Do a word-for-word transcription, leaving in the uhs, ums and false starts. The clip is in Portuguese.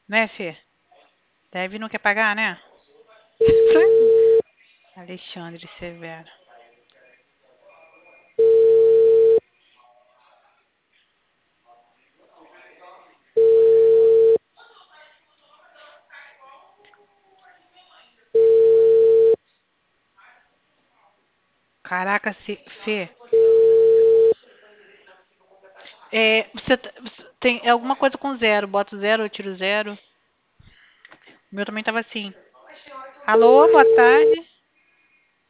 Né, Fê? Deve não quer pagar, né? Alexandre Severo. Caraca, se- Fê. É, você t- você tem é alguma coisa com zero. Boto zero, eu tiro zero. O meu também tava assim. Alô, boa tarde.